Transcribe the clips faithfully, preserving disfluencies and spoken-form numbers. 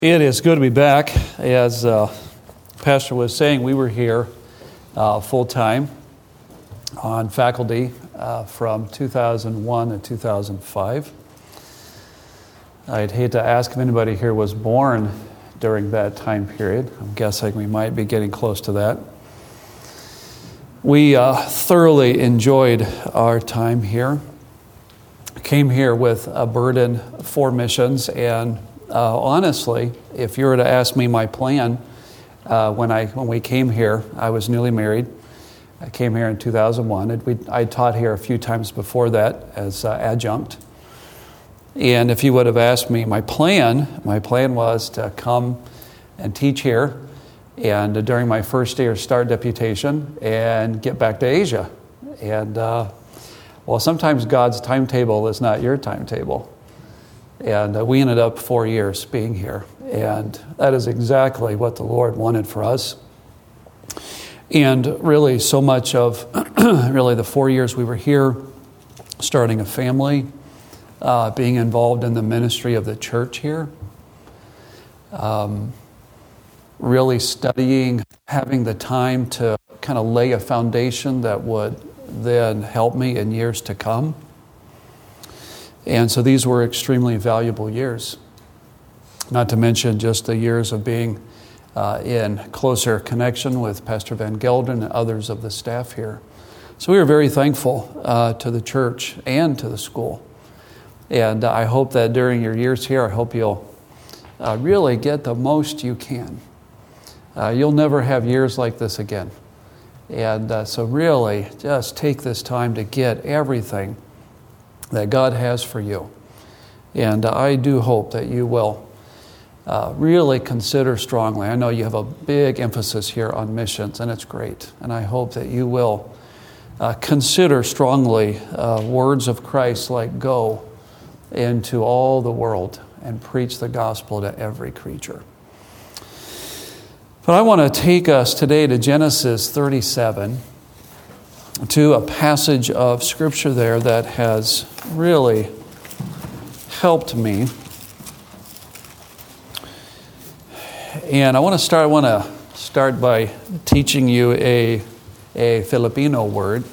It is good to be back. As uh, Pastor was saying, we were here uh, full-time on faculty uh, from two thousand one to two thousand five. I'd hate to ask if anybody here was born during that time period. I'm guessing we might be getting close to that. We uh, thoroughly enjoyed our time here. Came here with a burden for missions, and uh, honestly, if you were to ask me my plan, uh, when I when we came here, I was newly married. I came here in two thousand one. We, I taught here a few times before that as uh, adjunct. And if you would have asked me my plan, my plan was to come and teach here, and uh, during my first year start deputation, and get back to Asia. And uh, well, sometimes God's timetable is not your timetable. And uh, we ended up four years being here. And that is exactly what the Lord wanted for us. And really so much of really the four years we were here, starting a family, uh, being involved in the ministry of the church here, um, really studying, having the time to kind of lay a foundation that would then help me in years to come. And so these were extremely valuable years. Not to mention just the years of being uh, in closer connection with Pastor Van Gelder and others of the staff here. So we are very thankful uh, to the church and to the school. And I hope that during your years here, I hope you'll uh, really get the most you can. Uh, you'll never have years like this again. And uh, so really, just take this time to get everything that God has for you. And uh, I do hope that you will uh, really consider strongly. I know you have a big emphasis here on missions, and it's great. And I hope that you will uh, consider strongly uh, words of Christ like go into all the world and preach the gospel to every creature. But I want to take us today to Genesis thirty-seven, to a passage of Scripture there that has really helped me. And I want to start. I want to start by teaching you a a Filipino word,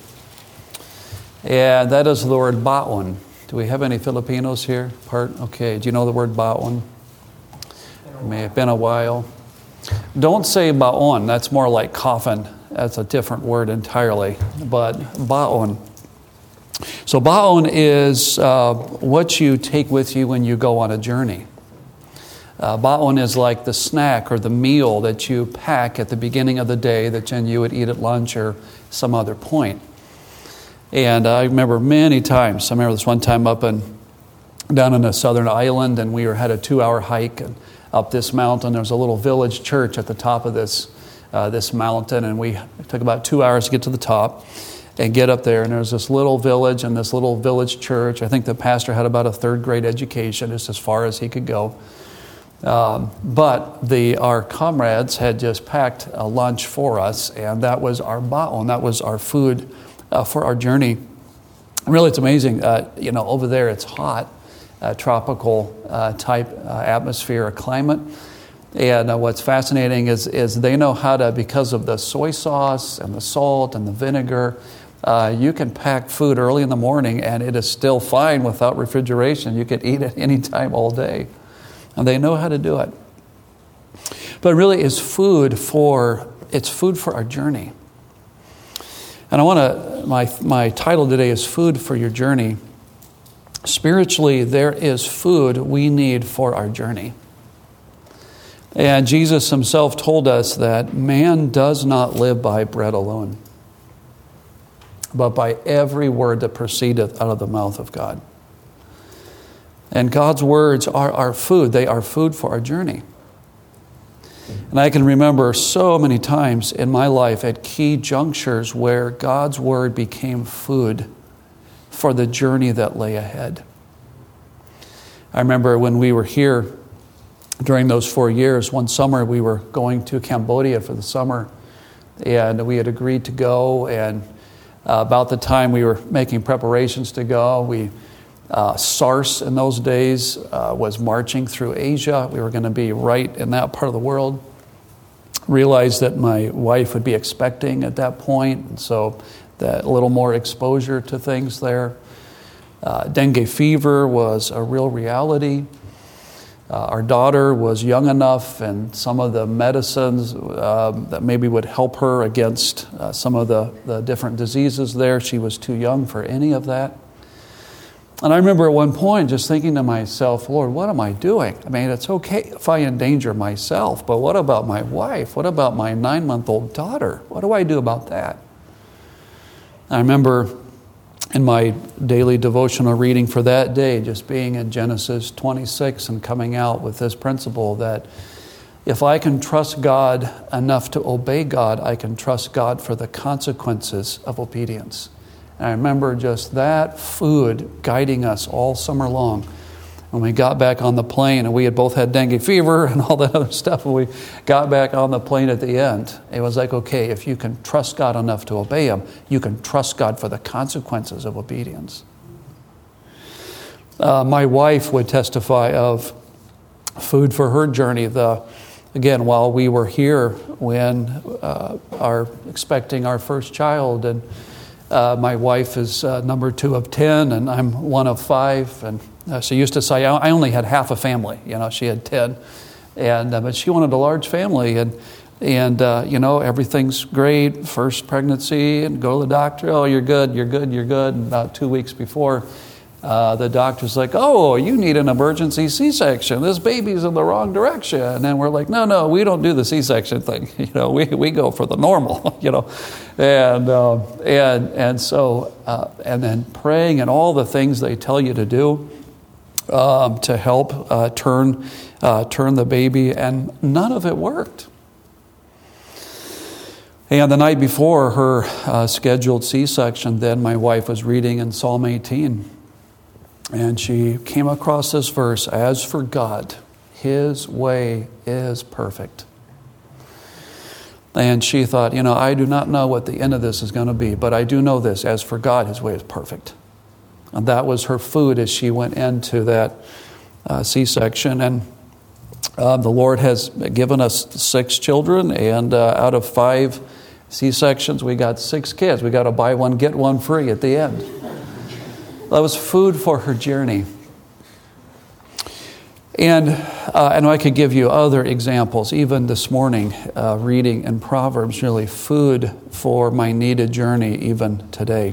and that is the word baon. Do we have any Filipinos here? Part okay. Do you know the word baon? It may have been a while. Don't say baon. That's more like coffin. That's a different word entirely. But baon. So baon is uh, what you take with you when you go on a journey. Uh, baon is like the snack or the meal that you pack at the beginning of the day that then you would eat at lunch or some other point. And I remember many times. I remember this one time up in down in a southern island, and we were had a two-hour hike and up this mountain. There was a little village church at the top of this uh, this mountain, and we it took about two hours to get to the top and get up there. And there was this little village and this little village church. I think the pastor had about a third grade education, just as far as he could go. Um, but the our comrades had just packed a lunch for us, and that was our baon. That was our food uh, for our journey. Really, it's amazing. Uh, you know, over there it's hot. Uh, tropical uh, type uh, atmosphere or climate. And uh, what's fascinating is is they know how to, because of the soy sauce and the salt and the vinegar, uh, you can pack food early in the morning and it is still fine without refrigeration. You can eat it any time all day. And they know how to do it. But really it's food for, it's food for our journey. And I want to, my my title today is Food for Your Journey. Spiritually, there is food we need for our journey. And Jesus himself told us that man does not live by bread alone, but by every word that proceedeth out of the mouth of God. And God's words are our food. They are food for our journey. And I can remember so many times in my life at key junctures where God's word became food for the journey that lay ahead. I remember when we were here during those four years, one summer we were going to Cambodia for the summer, and we had agreed to go, and uh, about the time we were making preparations to go, we Uh, SARS in those days uh, was marching through Asia. We were going to be right in that part of the world. Realized that my wife would be expecting at that point, and so that a little more exposure to things there. Uh, dengue fever was a real reality. Uh, our daughter was young enough, and some of the medicines uh, that maybe would help her against uh, some of the, the different diseases there, she was too young for any of that. And I remember at one point just thinking to myself, Lord, what am I doing? I mean, it's okay if I endanger myself, but what about my wife? What about my nine-month-old daughter? What do I do about that? I remember in my daily devotional reading for that day, just being in Genesis twenty-six and coming out with this principle that if I can trust God enough to obey God, I can trust God for the consequences of obedience. And I remember just that food guiding us all summer long. When we got back on the plane, and we had both had dengue fever and all that other stuff, and we got back on the plane at the end, it was like, okay, if you can trust God enough to obey Him, you can trust God for the consequences of obedience. Uh, my wife would testify of food for her journey. The again, while we were here when uh, our expecting our first child, and Uh, my wife is uh, number two of ten, and I'm one of five. And uh, she used to say, I only had half a family. You know, she had ten. And uh, but she wanted a large family. And, and uh, you know, everything's great. First pregnancy, and go to the doctor. Oh, you're good, you're good, you're good. And about two weeks before, uh, the doctor's like, oh, you need an emergency C-section. This baby's in the wrong direction. And then we're like, no, no, we don't do the C-section thing. You know, we we go for the normal, you know. And uh, and and so uh, and then praying and all the things they tell you to do um, to help uh, turn uh, turn the baby, and none of it worked. And the night before her uh, scheduled C-section, then my wife was reading in Psalm eighteen, and she came across this verse: "As for God, His way is perfect." And she thought, you know, I do not know what the end of this is going to be, but I do know this: as for God, His way is perfect. And that was her food as she went into that uh, C-section. And uh, the Lord has given us six children, and uh, out of five C-sections, we got six kids. We got to buy one, get one free at the end. That was food for her journey. And uh, and I could give you other examples. Even this morning, uh, reading in Proverbs, really food for my needed journey even today.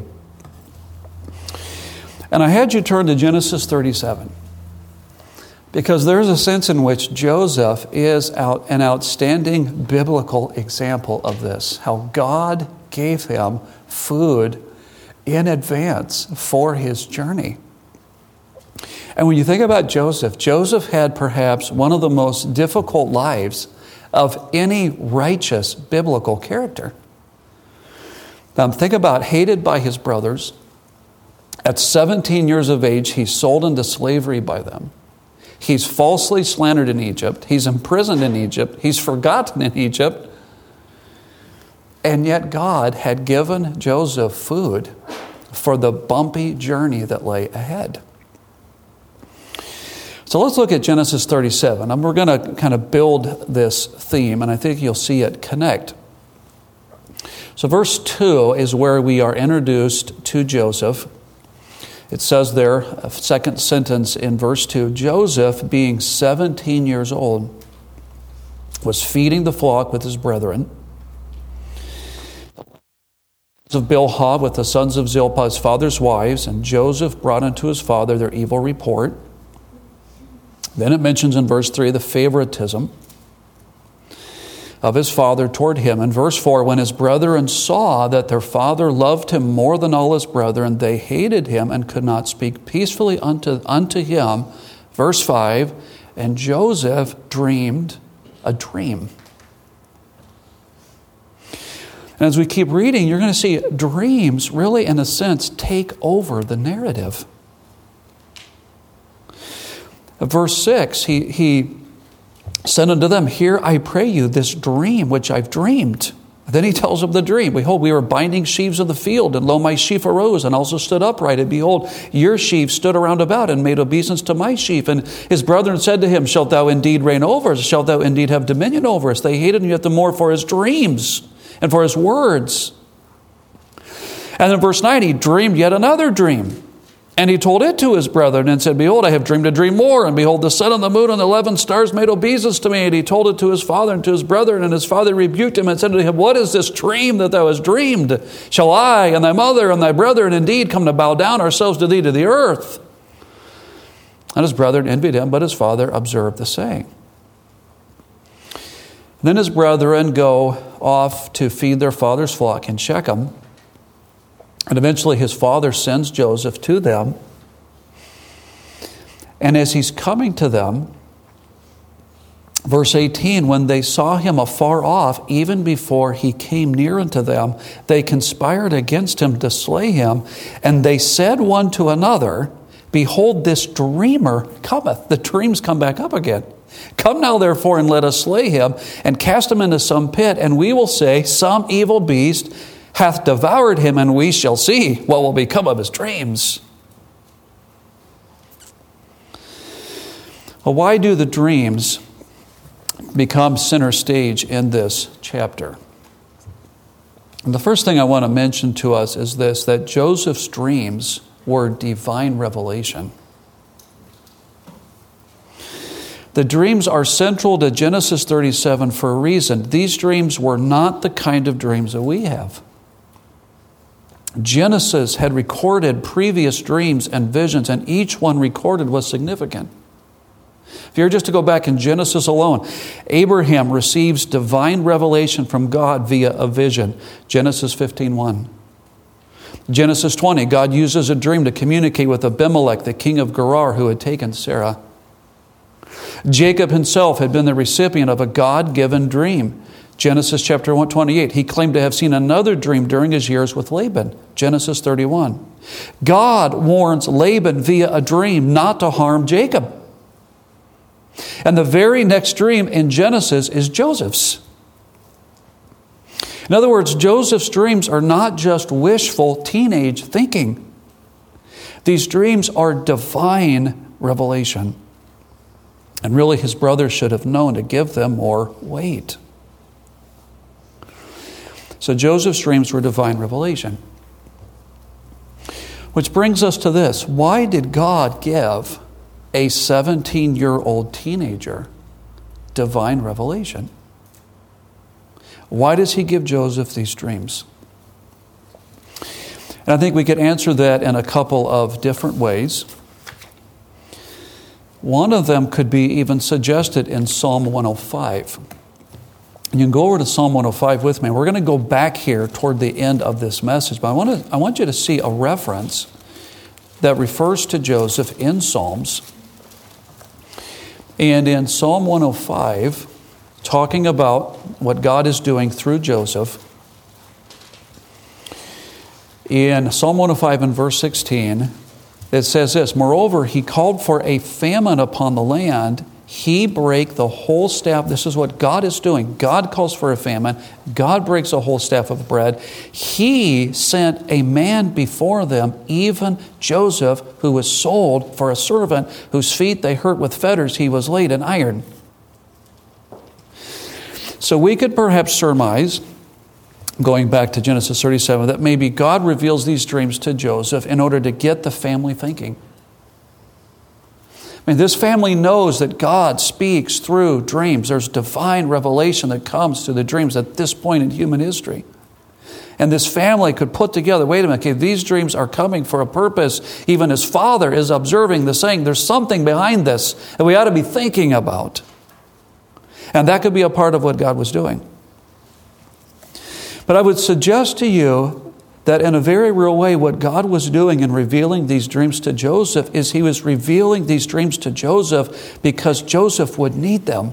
And I had you turn to Genesis thirty-seven, because there's a sense in which Joseph is out, an outstanding biblical example of this, how God gave him food in advance for his journey. And when you think about Joseph, Joseph had perhaps one of the most difficult lives of any righteous biblical character. Now think about hated by his brothers. At seventeen years of age, he's sold into slavery by them. He's falsely slandered in Egypt. He's imprisoned in Egypt. He's forgotten in Egypt. And yet God had given Joseph food for the bumpy journey that lay ahead. So let's look at Genesis thirty-seven. And we're going to kind of build this theme, and I think you'll see it connect. So verse two is where we are introduced to Joseph. It says there, a second sentence in verse two, Joseph, being seventeen years old, was feeding the flock with his brethren of Bilhah with the sons of Zilpah, his father's wives, and Joseph brought unto his father their evil report. Then it mentions in verse three the favoritism of his father toward him. In verse four, when his brethren saw that their father loved him more than all his brethren, they hated him and could not speak peacefully unto, unto him. Verse five, and Joseph dreamed a dream. And as we keep reading, you're going to see dreams really, in a sense, take over the narrative. Verse six, he, he said unto them, hear, I pray you, this dream which I've dreamed. Then he tells him the dream. Behold, we were binding sheaves of the field, and lo, my sheaf arose and also stood upright. And behold, your sheaf stood around about and made obeisance to my sheaf. And his brethren said to him, shalt thou indeed reign over us? Shalt thou indeed have dominion over us? They hated him yet the more for his dreams and for his words. And in verse nine, he dreamed yet another dream. And he told it to his brethren and said, behold, I have dreamed a dream more. And behold, the sun and the moon and the eleven stars made obeisance to me. And he told it to his father and to his brethren. And his father rebuked him and said to him, what is this dream that thou hast dreamed? Shall I and thy mother and thy brethren indeed come to bow down ourselves to thee to the earth? And his brethren envied him, but his father observed the saying. Then his brethren go off to feed their father's flock in Shechem. And eventually his father sends Joseph to them. And as he's coming to them, verse eighteen, when they saw him afar off, even before he came near unto them, they conspired against him to slay him. And they said one to another, behold, this dreamer cometh. The dreams come back up again. Come now, therefore, and let us slay him and cast him into some pit. And we will say, some evil beast hath devoured him, and we shall see what will become of his dreams. Well, why do the dreams become center stage in this chapter? And the first thing I want to mention to us is this, that Joseph's dreams were divine revelation. The dreams are central to Genesis thirty-seven for a reason. These dreams were not the kind of dreams that we have. Genesis had recorded previous dreams and visions, and each one recorded was significant. If you were just to go back in Genesis alone, Abraham receives divine revelation from God via a vision. Genesis fifteen one. Genesis twenty, God uses a dream to communicate with Abimelech, the king of Gerar, who had taken Sarah. Jacob himself had been the recipient of a God-given dream. Genesis chapter one twenty-eight, he claimed to have seen another dream during his years with Laban. Genesis thirty-one. God warns Laban via a dream not to harm Jacob. And the very next dream in Genesis is Joseph's. In other words, Joseph's dreams are not just wishful teenage thinking. These dreams are divine revelation. And really, his brothers should have known to give them more weight. So Joseph's dreams were divine revelation. Which brings us to this. Why did God give a seventeen-year-old teenager divine revelation? Why does he give Joseph these dreams? And I think we could answer that in a couple of different ways. One of them could be even suggested in Psalm one oh five. You can go over to Psalm one oh five with me. We're going to go back here toward the end of this message, but I want to I want you to see a reference that refers to Joseph in Psalms. And in Psalm one oh five, talking about what God is doing through Joseph, in Psalm one oh five and verse sixteen, it says this, moreover, he called for a famine upon the land. He brake the whole staff. This is what God is doing. God calls for a famine. God breaks a whole staff of bread. He sent a man before them, even Joseph, who was sold for a servant, whose feet they hurt with fetters. He was laid in iron. So we could perhaps surmise, going back to Genesis thirty-seven, that maybe God reveals these dreams to Joseph in order to get the family thinking. I mean, this family knows that God speaks through dreams. There's divine revelation that comes through the dreams at this point in human history. And this family could put together, wait a minute, okay, these dreams are coming for a purpose. Even his father is observing the saying, there's something behind this that we ought to be thinking about. And that could be a part of what God was doing. But I would suggest to you that in a very real way, what God was doing in revealing these dreams to Joseph is he was revealing these dreams to Joseph because Joseph would need them.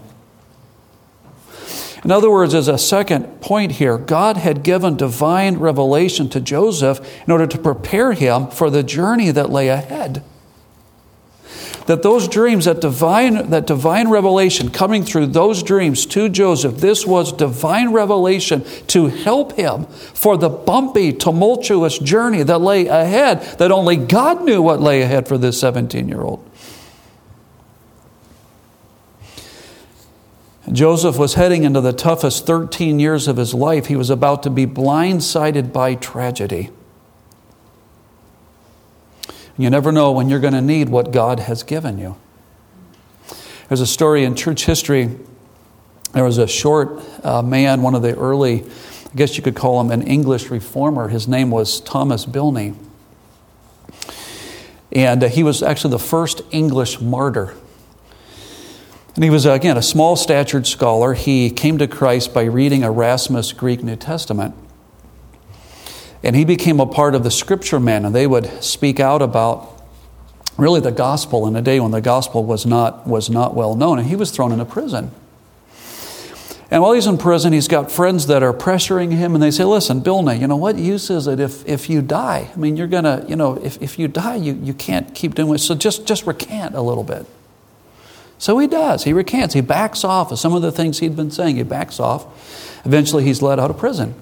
In other words, as a second point here, God had given divine revelation to Joseph in order to prepare him for the journey that lay ahead. that those dreams, that divine, that divine revelation coming through those dreams to Joseph, this was divine revelation to help him for the bumpy, tumultuous journey that lay ahead, that only God knew what lay ahead for this seventeen-year-old. Joseph was heading into the toughest thirteen years of his life. He was about to be blindsided by tragedy. You never know when you're going to need what God has given you. There's a story in church history. There was a short uh, man, one of the early, I guess you could call him an English reformer. His name was Thomas Bilney. And uh, he was actually the first English martyr. And he was, again, a small-statured scholar. He came to Christ by reading Erasmus' Greek New Testament. And he became a part of the scripture men, and they would speak out about really the gospel in a day when the gospel was not, was not well known. And he was thrown into prison. And while he's in prison, he's got friends that are pressuring him, and they say, listen, Bilney, you know, what use is it if, if you die? I mean, you're going to, you know, if, if you die, you, you can't keep doing it. So just, just recant a little bit. So he does. He recants. He backs off of some of the things he'd been saying. He backs off. Eventually, he's let out of prison.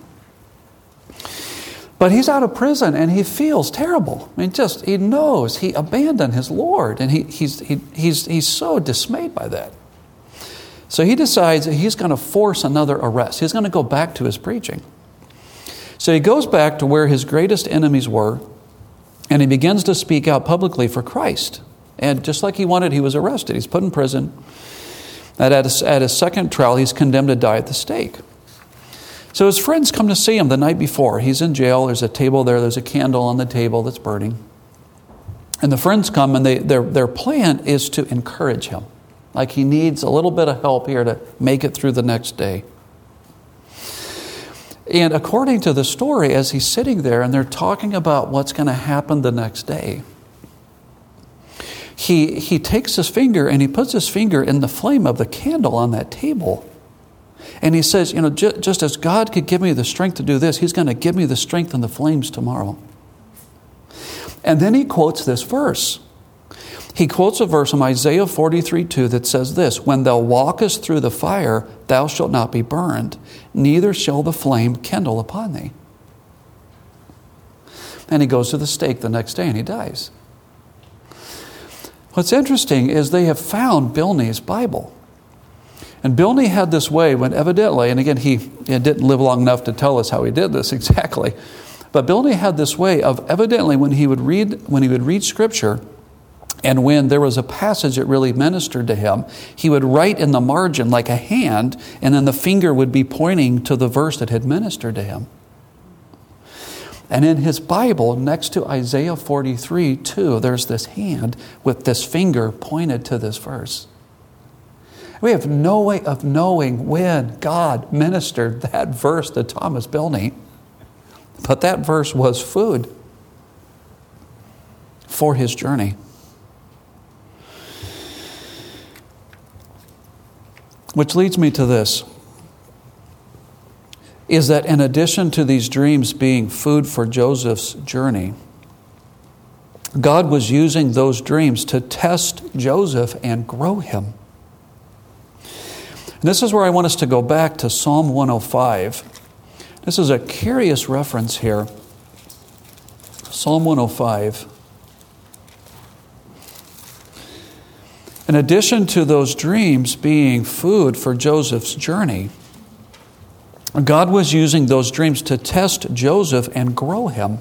But he's out of prison, and he feels terrible. I mean, just, he knows he abandoned his Lord, and he, he's, he, he's, he's so dismayed by that. So he decides that he's going to force another arrest. He's going to go back to his preaching. So he goes back to where his greatest enemies were, and he begins to speak out publicly for Christ. And just like he wanted, he was arrested. He's put in prison. And at his, at his second trial, he's condemned to die at the stake. So his friends come to see him the night before. He's in jail. There's a table there. There's a candle on the table that's burning. And the friends come, and they, their, their plan is to encourage him. Like he needs a little bit of help here to make it through the next day. And according to the story, as he's sitting there and they're talking about what's going to happen the next day, he, he takes his finger and he puts his finger in the flame of the candle on that table. And he says, you know, j- just as God could give me the strength to do this, he's going to give me the strength in the flames tomorrow. And then he quotes this verse. He quotes a verse from Isaiah forty-three two that says this, when thou walkest through the fire, thou shalt not be burned, neither shall the flame kindle upon thee. And he goes to the stake the next day and he dies. What's interesting is they have found Bilney's Bible. And Bilney had this way when evidently, and again, he, he didn't live long enough to tell us how he did this exactly, but Bilney had this way of evidently when he would read when he would read Scripture, and when there was a passage that really ministered to him, he would write in the margin like a hand, and then the finger would be pointing to the verse that had ministered to him. And in his Bible, next to Isaiah forty-three two, there's this hand with this finger pointed to this verse. We have no way of knowing when God ministered that verse to Thomas Bilney, but that verse was food for his journey. Which leads me to this, is that in addition to these dreams being food for Joseph's journey, God was using those dreams to test Joseph and grow him. And this is where I want us to go back to Psalm one oh five. This is a curious reference here. Psalm one oh five. In addition to those dreams being food for Joseph's journey, God was using those dreams to test Joseph and grow him.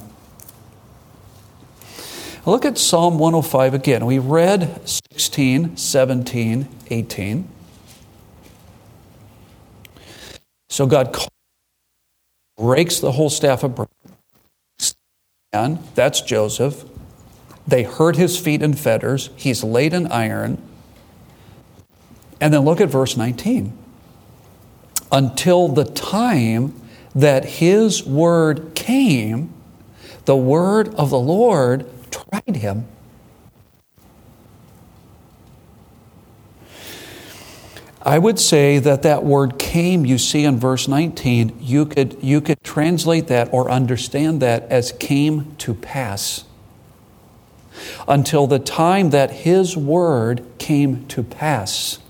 Look at Psalm one oh five again. We read sixteen, seventeen, eighteen. So God breaks the whole staff of bread. And that's Joseph. They hurt his feet in fetters. He's laid in iron. And then look at verse nineteen. Until the time that his word came, the word of the Lord tried him. I would say that that word came, you see in verse nineteen, you could, you could translate that or understand that as came to pass. until the time that His word came to pass.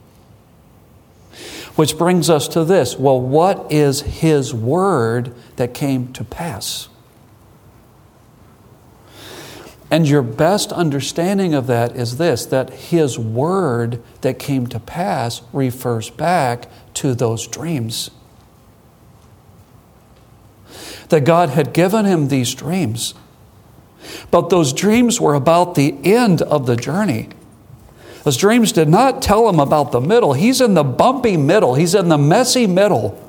Which brings us to this. Well, what is His word that came to pass? And your best understanding of that is this, that His word that came to pass refers back to those dreams. That God had given him these dreams. But those dreams were about the end of the journey. Those dreams did not tell him about the middle. He's in the bumpy middle. He's in the messy middle.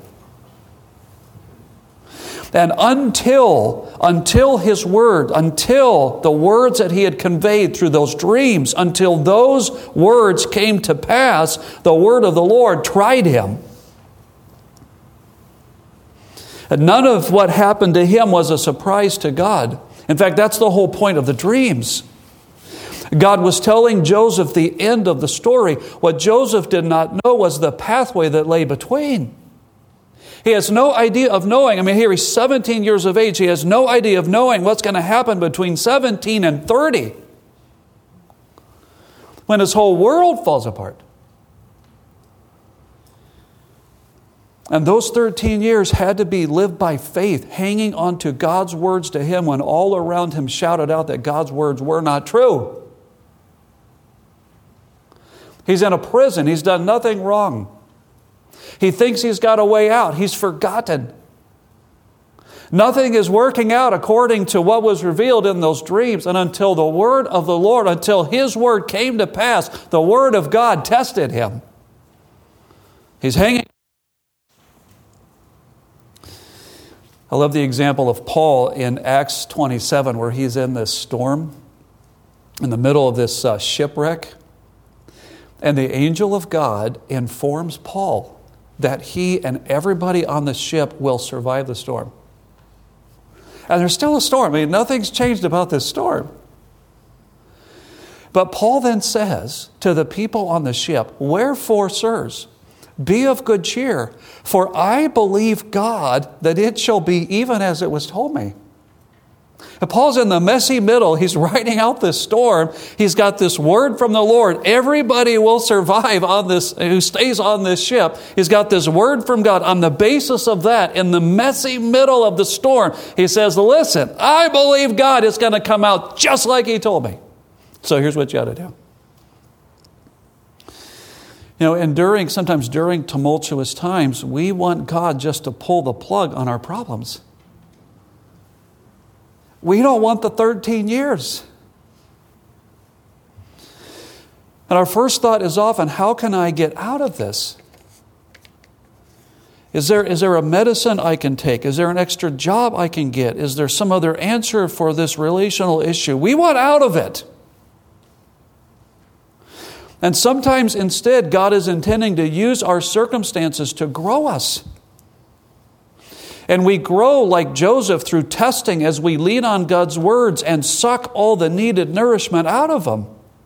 And until, until His word, until the words that He had conveyed through those dreams, until those words came to pass, the word of the Lord tried him. And none of what happened to him was a surprise to God. In fact, that's the whole point of the dreams. God was telling Joseph the end of the story. What Joseph did not know was the pathway that lay between. He has no idea of knowing. I mean, here he's seventeen years of age. He has no idea of knowing what's going to happen between seventeen and thirty. When his whole world falls apart. And those thirteen years had to be lived by faith, hanging on to God's words to him when all around him shouted out that God's words were not true. He's in a prison. He's done nothing wrong. He thinks he's got a way out. He's forgotten. Nothing is working out according to what was revealed in those dreams. And until the word of the Lord, until His word came to pass, the word of God tested him. He's hanging. I love the example of Paul in Acts twenty-seven, where he's in this storm, in the middle of this uh, shipwreck. And the angel of God informs Paul that he and everybody on the ship will survive the storm. And there's still a storm. I mean, nothing's changed about this storm. But Paul then says to the people on the ship, "Wherefore, sirs, be of good cheer, for I believe God that it shall be even as it was told me." And Paul's in the messy middle. He's riding out this storm. He's got this word from the Lord. Everybody will survive on this, who stays on this ship. He's got this word from God. On the basis of that, in the messy middle of the storm, he says, "Listen, I believe God is going to come out just like He told me. So here's what you ought to do." You know, and during, sometimes during tumultuous times, we want God just to pull the plug on our problems. We don't want the thirteen years. And our first thought is often, how can I get out of this? Is there, is there a medicine I can take? Is there an extra job I can get? Is there some other answer for this relational issue? We want out of it. And sometimes instead, God is intending to use our circumstances to grow us. And we grow like Joseph through testing as we lean on God's words and suck all the needed nourishment out of them.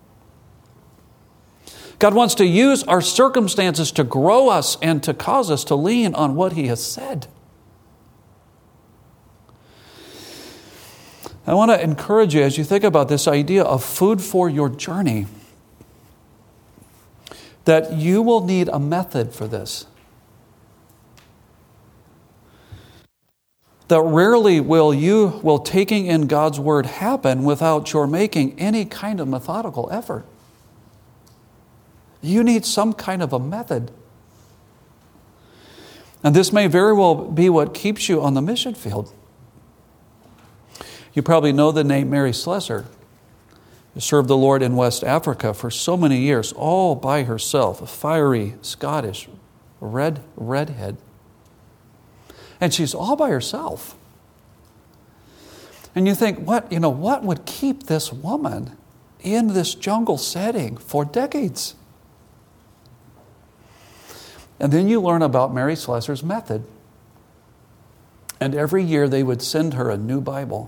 God wants to use our circumstances to grow us and to cause us to lean on what He has said. I want to encourage you as you think about this idea of food for your journey, that you will need a method for this. That rarely will you, will taking in God's word happen without your making any kind of methodical effort. You need some kind of a method. And this may very well be what keeps you on the mission field. You probably know the name Mary Slessor. She served the Lord in West Africa for so many years, all by herself, a fiery Scottish red redhead. And she's all by herself. And you think, what, you know, what would keep this woman in this jungle setting for decades? And then you learn about Mary Slessor's method. And every year they would send her a new Bible.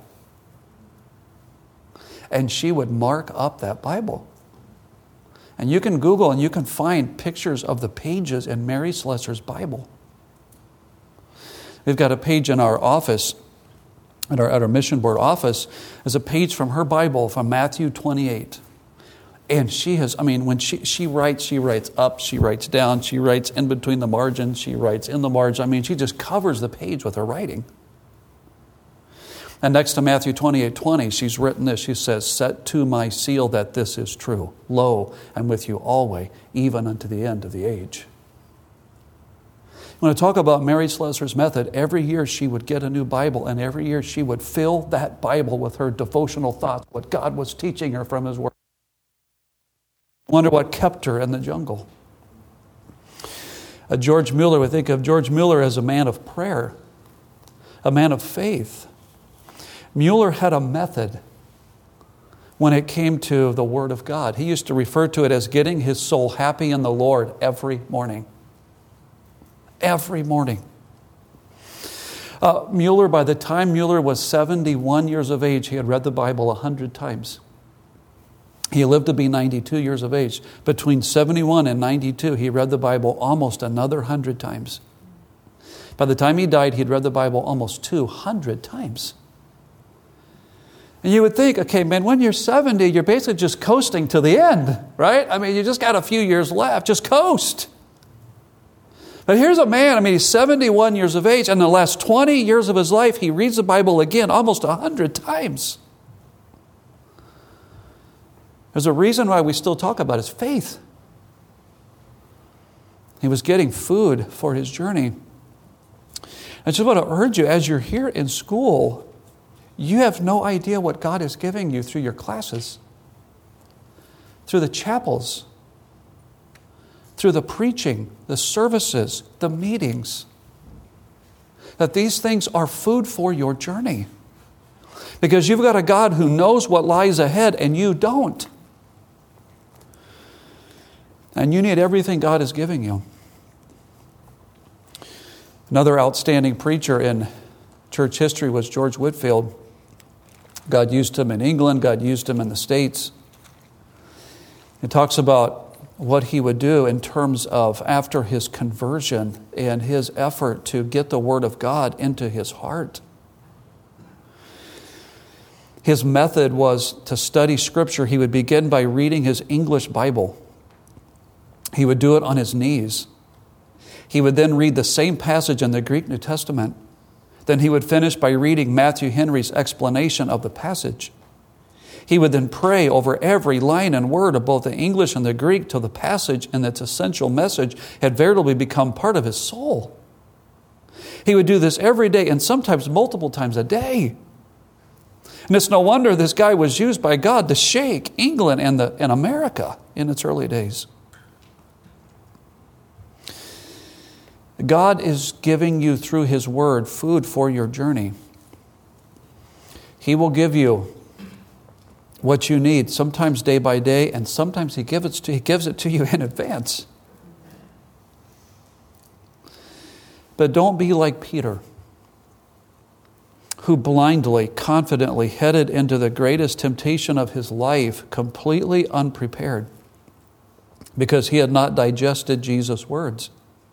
And she would mark up that Bible. And you can Google and you can find pictures of the pages in Mary Slessor's Bible. We've got a page in our office at our, at our mission board office is a page from her Bible from Matthew twenty-eight. And she has, I mean, when she, she writes, she writes up, she writes down, she writes in between the margins, she writes in the margin. I mean, she just covers the page with her writing. And next to Matthew twenty-eight twenty, she's written this. She says, "Set to my seal that this is true. Lo, I'm with you always, even unto the end of the age." When I talk about Mary Slessor's method, every year she would get a new Bible, and every year she would fill that Bible with her devotional thoughts, what God was teaching her from His Word. I wonder what kept her in the jungle. Uh, George Mueller, we think of George Mueller as a man of prayer, a man of faith. Mueller had a method when it came to the Word of God. He used to refer to it as getting his soul happy in the Lord every morning. Every morning. Uh, Mueller, by the time Mueller was seventy-one years of age, he had read the Bible a hundred times. He lived to be ninety-two years of age. Between seventy-one and ninety-two, he read the Bible almost another hundred times. By the time he died, he'd read the Bible almost two hundred times. And you would think, okay, man, when you're seventy, you're basically just coasting to the end, right? I mean, you just got a few years left. Just coast. But here's a man, I mean, he's seventy-one years of age, and in the last twenty years of his life, he reads the Bible again almost one hundred times. There's a reason why we still talk about his faith. He was getting food for his journey. I just want to urge you, as you're here in school, you have no idea what God is giving you through your classes, through the chapels, through the preaching, the services, the meetings. That these things are food for your journey. Because you've got a God who knows what lies ahead and you don't. And you need everything God is giving you. Another outstanding preacher in church history was George Whitefield. God used him in England. God used him in the States. It talks about what he would do in terms of after his conversion and his effort to get the Word of God into his heart. His method was to study Scripture. He would begin by reading his English Bible. He would do it on his knees. He would then read the same passage in the Greek New Testament. Then he would finish by reading Matthew Henry's explanation of the passage. He would then pray over every line and word of both the English and the Greek till the passage and its essential message had veritably become part of his soul. He would do this every day and sometimes multiple times a day. And it's no wonder this guy was used by God to shake England and, the, and America in its early days. God is giving you through His Word food for your journey. He will give you what you need, sometimes day by day, and sometimes He gives it to, he gives it to you in advance. But don't be like Peter, who blindly, confidently headed into the greatest temptation of his life, completely unprepared, because he had not digested Jesus' words.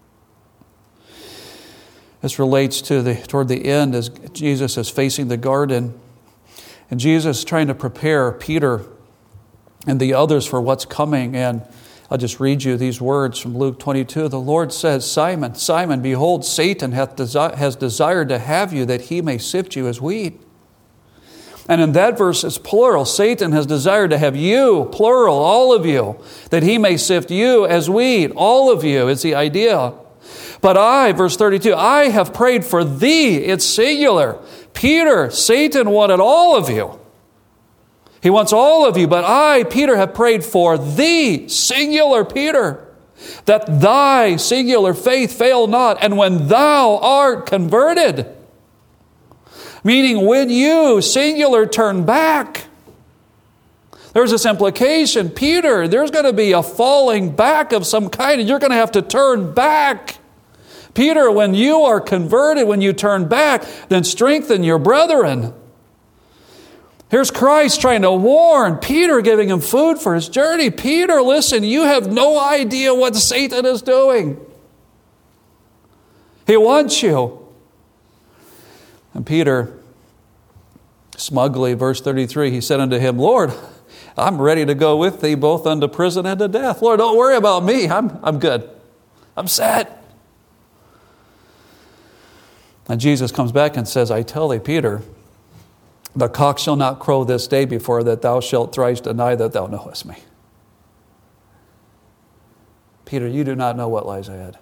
This relates to the toward the end as Jesus is facing the garden. And Jesus is trying to prepare Peter and the others for what's coming. And I'll just read you these words from Luke twenty-two. The Lord says, Simon, Simon, behold, Satan hath desi- has desired to have you that he may sift you as wheat. And in that verse it's plural. Satan has desired to have you, plural, all of you, that he may sift you as wheat. All of you is the idea. But I, verse thirty-two, I have prayed for thee. It's singular. Peter, Satan wanted all of you. He wants all of you. But I, Peter, have prayed for thee, singular Peter, that thy, singular faith fail not. And when thou art converted, meaning when you, singular, turn back, there's this implication. Peter, there's going to be a falling back of some kind, and you're going to have to turn back. Peter, when you are converted, when you turn back, then strengthen your brethren. Here's Christ trying to warn Peter, giving him food for his journey. Peter, listen, you have no idea what Satan is doing. He wants you. And Peter, Smugly, verse thirty-three, he said unto him, Lord, I'm ready to go with thee both unto prison and to death. Lord, don't worry about me. I'm, I'm good. I'm set. And Jesus comes back and says, I tell thee, Peter, the cock shall not crow this day before that thou shalt thrice deny that thou knowest me. Peter, you do not know what lies ahead.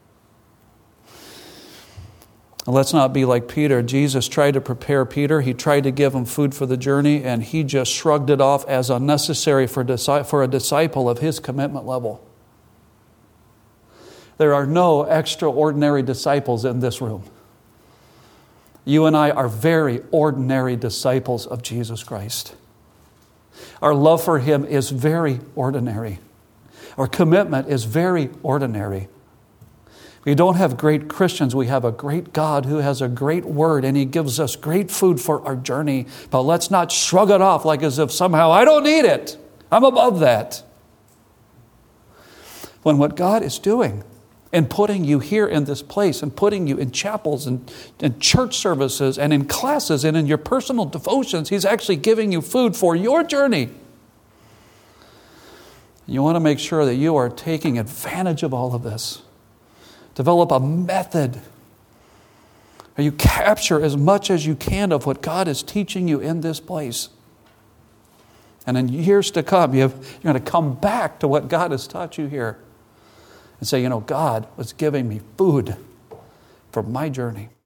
And let's not be like Peter. Jesus tried to prepare Peter. He tried to give him food for the journey, and he just shrugged it off as unnecessary for, for a disciple of his commitment level. There are no extraordinary disciples in this room. You and I are very ordinary disciples of Jesus Christ. Our love for Him is very ordinary. Our commitment is very ordinary. We don't have great Christians. We have a great God who has a great word, and He gives us great food for our journey. But let's not shrug it off like as if somehow I don't need it. I'm above that. When what God is doing and putting you here in this place and putting you in chapels and, and church services and in classes and in your personal devotions, He's actually giving you food for your journey. You want to make sure that you are taking advantage of all of this. Develop a method where you capture as much as you can of what God is teaching you in this place. And in years to come, you have, you're going to come back to what God has taught you here and say, you know, God was giving me food for my journey.